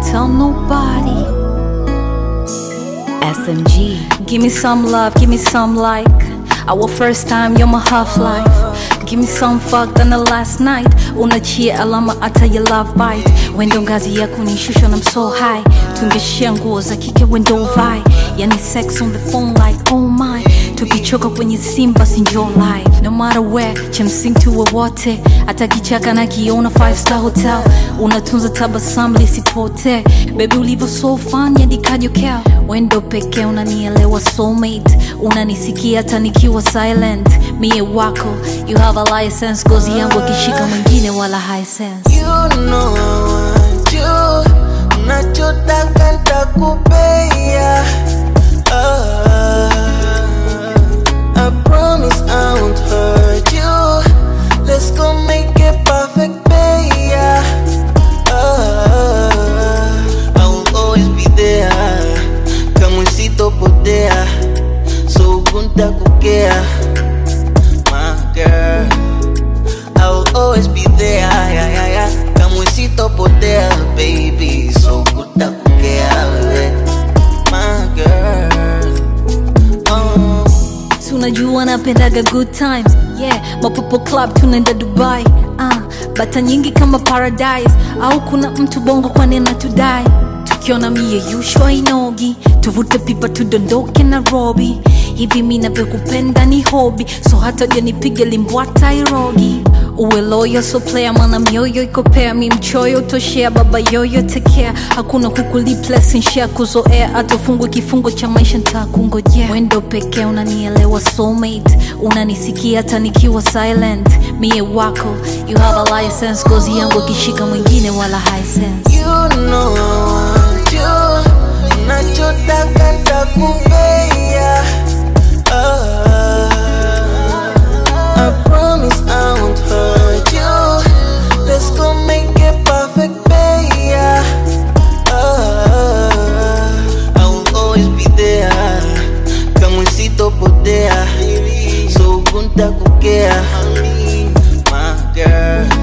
tell nobody. SMG. Give me some love, give me some like our first time, you're my half-life. Give me some fuck than the last night. Unachia alama ata your love bite. Wendo ngazi ya kunishusha and I'm so high. Tungeshia nguo za kike wendo vai. Yani sex on the phone like oh my. Tukichoka kwenye simba sinjo live. No matter where, chemsing tuwe wote. Ata kichaka na kiona 5-star hotel. Unatunza tabasamu lisipote. Baby ulivyo so fun ya dikajokea. Wendo peke unanielewa soulmate. Unanisikia hata nikiwa silent. Mie wako, you have a license. Gozi yangu kishika mwingine wala high sense. You know I want you. Unachotaka nitakupea. I promise I won't hurt you. Let's go make it perfect, baby. I will always be there. Kamuisito potea. So kunta kukea. My girl, I will always be there. Kamuisito potea, baby. So kunta kukea, my girl. Tunajua napendaga good times. Yeah, mapopo club tunaenda Dubai. Bata nyingi kama paradise. Au kuna mtu bongo kwa nena tudai. Tukiona mie yushwa inogi. Tuvute pipa tudondoke Nairobi. Hivi mina vyokupenda ni hobby. So hata janipige limbwata irogi. Uwe loyo so player mana mioyo iko pair. Mi mchoyo toshea baba yoyo tekea. Hakuna kukulipless nshia kuzoea. Atofungwe kifungo cha maisha ntakungojea. Wendo peke unanielewa soulmate. Unanisikia hata nikiwa silent. Mie wako, you have a license. Gozi yangu kishika mwingine wala high sense. You know I want you. Unachotaka nitakupea. I promise I won't hurt you. Let's go make it perfect, baby. I will always be there. Kamuisito potea. So kunta kukea, my girl.